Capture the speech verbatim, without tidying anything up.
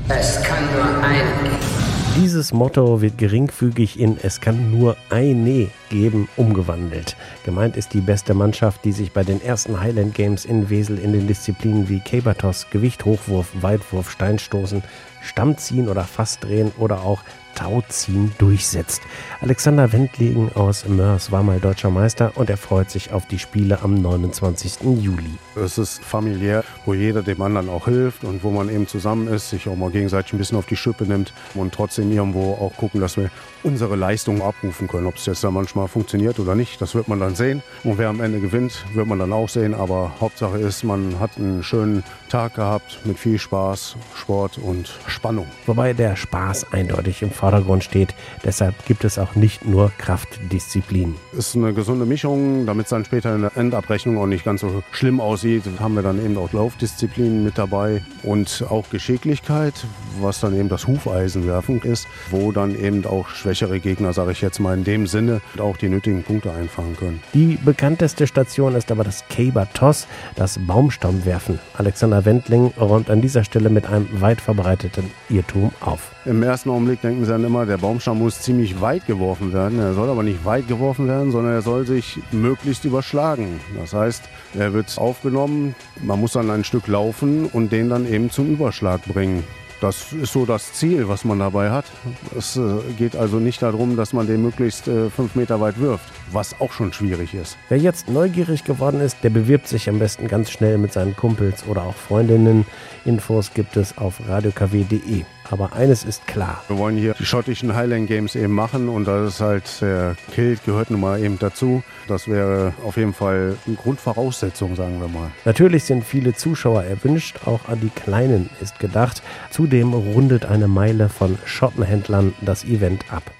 Es kann nur einen geben. Dieses Motto wird geringfügig in "Es kann nur eine geben" umgewandelt. Gemeint ist die beste Mannschaft, die sich bei den ersten Highland Games in Wesel in den Disziplinen wie Cabertoss, Gewicht, Hochwurf, Weitwurf, Steinstoßen, Stammziehen oder Fassdrehen oder auch Tauziehen durchsetzt. Alexander Wendling aus Moers war mal deutscher Meister und er freut sich auf die Spiele am neunundzwanzigsten Juli. Es ist familiär, wo jeder dem anderen auch hilft und wo man eben zusammen ist, sich auch mal gegenseitig ein bisschen auf die Schippe nimmt und trotzdem irgendwo auch gucken, dass wir unsere Leistungen abrufen können. Ob es jetzt da manchmal funktioniert oder nicht, das wird man dann sehen. Und wer am Ende gewinnt, wird man dann auch sehen. Aber Hauptsache ist, man hat einen schönen Tag gehabt mit viel Spaß, Sport und Spannung. Wobei der Spaß eindeutig im Vordergrund steht. Deshalb gibt es auch nicht nur Kraftdisziplinen. Es ist eine gesunde Mischung, damit es dann später in der Endabrechnung auch nicht ganz so schlimm aussieht. Haben wir dann eben auch Laufdisziplinen mit dabei und auch Geschicklichkeit, was dann eben das Hufeisenwerfen ist, wo dann eben auch schwächere Gegner, sage ich jetzt mal in dem Sinne, auch die nötigen Punkte einfangen können. Die bekannteste Station ist aber das Cabertoss, das Baumstammwerfen. Alexander Wendling räumt an dieser Stelle mit einem weit verbreiteten Irrtum auf. Im ersten Augenblick denken sie dann immer, der Baumstamm muss ziemlich weit geworfen werden. Er soll aber nicht weit geworfen werden, sondern er soll sich möglichst überschlagen. Das heißt, er wird aufgenommen, man muss dann ein Stück laufen und den dann eben zum Überschlag bringen. Das ist so das Ziel, was man dabei hat. Es äh, geht also nicht darum, dass man den möglichst äh, fünf Meter weit wirft, was auch schon schwierig ist. Wer jetzt neugierig geworden ist, der bewirbt sich am besten ganz schnell mit seinen Kumpels oder auch Freundinnen. Infos gibt es auf radio k w punkt de. Aber eines ist klar. Wir wollen hier die schottischen Highland Games eben machen und das ist halt, der Kilt gehört nun mal eben dazu. Das wäre auf jeden Fall eine Grundvoraussetzung, sagen wir mal. Natürlich sind viele Zuschauer erwünscht, auch an die Kleinen ist gedacht. Zudem rundet eine Meile von Schottenhändlern das Event ab.